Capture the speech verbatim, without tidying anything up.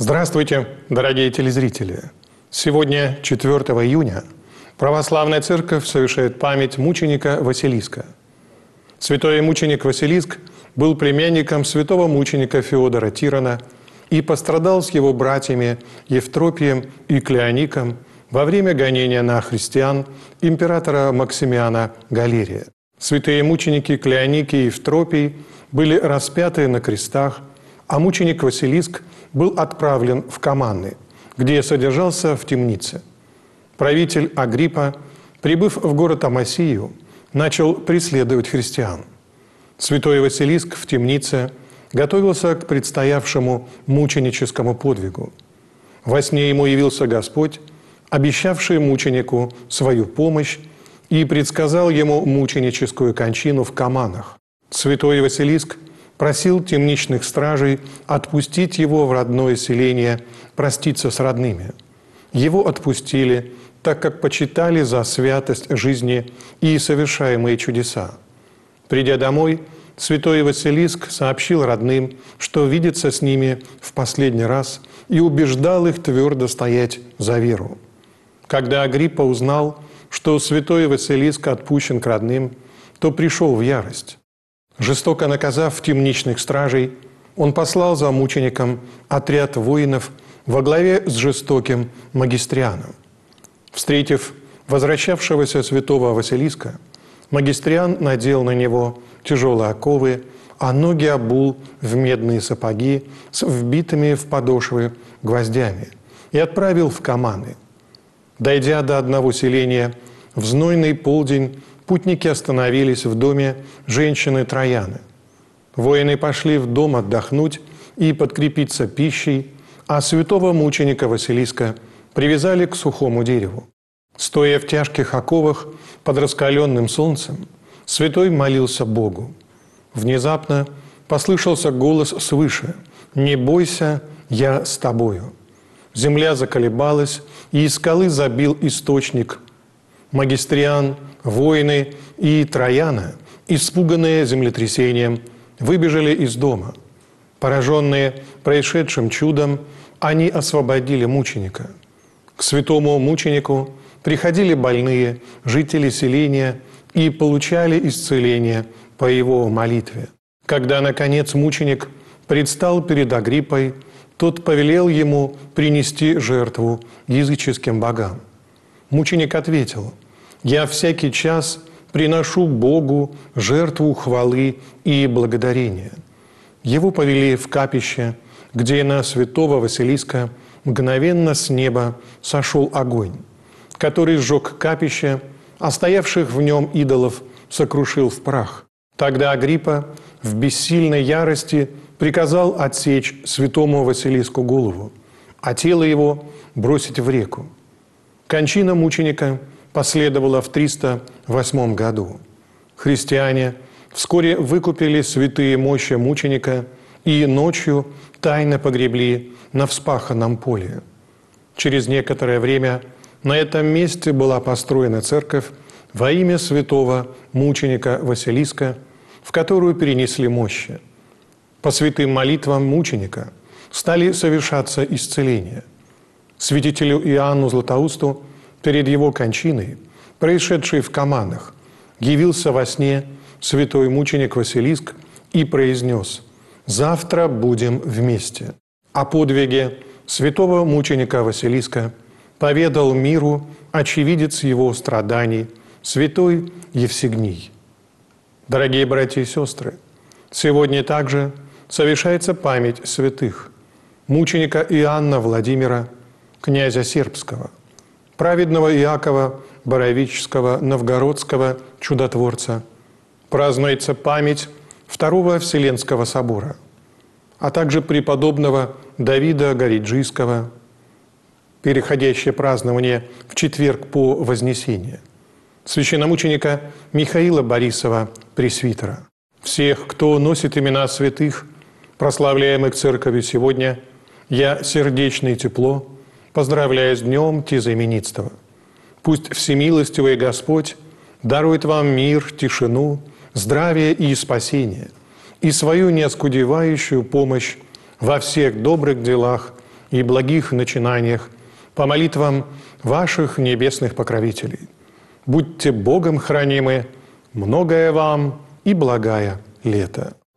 Здравствуйте, дорогие телезрители! Сегодня, четвёртого июня, Православная Церковь совершает память мученика Василиска. Святой мученик Василиск был племянником святого мученика Феодора Тирона и пострадал с его братьями Евтропием и Клеоником во время гонения на христиан императора Максимиана Галерия. Святые мученики Клеоник и Евтропий были распяты на крестах, а мученик Василиск был отправлен в Команны, где содержался в темнице. Правитель Агриппа, прибыв в город Амасию, начал преследовать христиан. Святой Василиск в темнице готовился к предстоявшему мученическому подвигу. Во сне ему явился Господь, обещавший мученику свою помощь, и предсказал ему мученическую кончину в Команнах. Святой Василиск просил темничных стражей отпустить его в родное селение, проститься с родными. Его отпустили, так как почитали за святость жизни и совершаемые чудеса. Придя домой, святой Василиск сообщил родным, что видится с ними в последний раз, и убеждал их твердо стоять за веру. Когда Агриппа узнал, что святой Василиск отпущен к родным, то пришел в ярость. Жестоко наказав темничных стражей, он послал за мучеником отряд воинов во главе с жестоким Магистрианом. Встретив возвращавшегося святого Василиска, Магистриан надел на него тяжелые оковы, а ноги обул в медные сапоги с вбитыми в подошвы гвоздями и отправил в Команны. Дойдя до одного селения, в знойный полдень путники остановились в доме женщины Трояны. Воины пошли в дом отдохнуть и подкрепиться пищей, а святого мученика Василиска привязали к сухому дереву. Стоя в тяжких оковах под раскаленным солнцем, святой молился Богу. Внезапно послышался голос свыше: «Не бойся, я с тобою». Земля заколебалась, и из скалы забил источник. Магистриан, воины и Трояна, испуганные землетрясением, выбежали из дома. Пораженные происшедшим чудом, они освободили мученика. К святому мученику приходили больные, жители селения, и получали исцеление по его молитве. Когда, наконец, мученик предстал перед Агриппой, тот повелел ему принести жертву языческим богам. Мученик ответил: «Я всякий час приношу Богу жертву хвалы и благодарения». Его повели в капище, где на святого Василиска мгновенно с неба сошел огонь, который сжег капище, а стоявших в нем идолов сокрушил в прах. Тогда Агриппа в бессильной ярости приказал отсечь святому Василиску голову, а тело его бросить в реку. Кончина мученика последовала в триста восьмом году. Христиане вскоре выкупили святые мощи мученика и ночью тайно погребли на вспаханном поле. Через некоторое время на этом месте была построена церковь во имя святого мученика Василиска, в которую перенесли мощи. По святым молитвам мученика стали совершаться исцеления. Святителю Иоанну Златоусту перед его кончиной, происшедшей в Команнах, явился во сне святой мученик Василиск и произнес: «Завтра будем вместе». О подвиге святого мученика Василиска поведал миру очевидец его страданий, святой Евсигний. Дорогие братья и сестры, сегодня также совершается память святых: мученика Иоанна Владимира, князя Сербского, праведного Иакова Боровического, новгородского чудотворца. Празднуется память Второго Вселенского собора, а также преподобного Давида Гориджийского, переходящее празднование в четверг по Вознесение, священномученика Михаила Борисова, пресвитера. Всех, кто носит имена святых, прославляемых Церковью сегодня, я сердечно и тепло поздравляю с днем тезаименитства. Пусть всемилостивый Господь дарует вам мир, тишину, здравие и спасение, и свою неоскудевающую помощь во всех добрых делах и благих начинаниях по молитвам ваших небесных покровителей. Будьте Богом хранимы, многое вам и благая лето.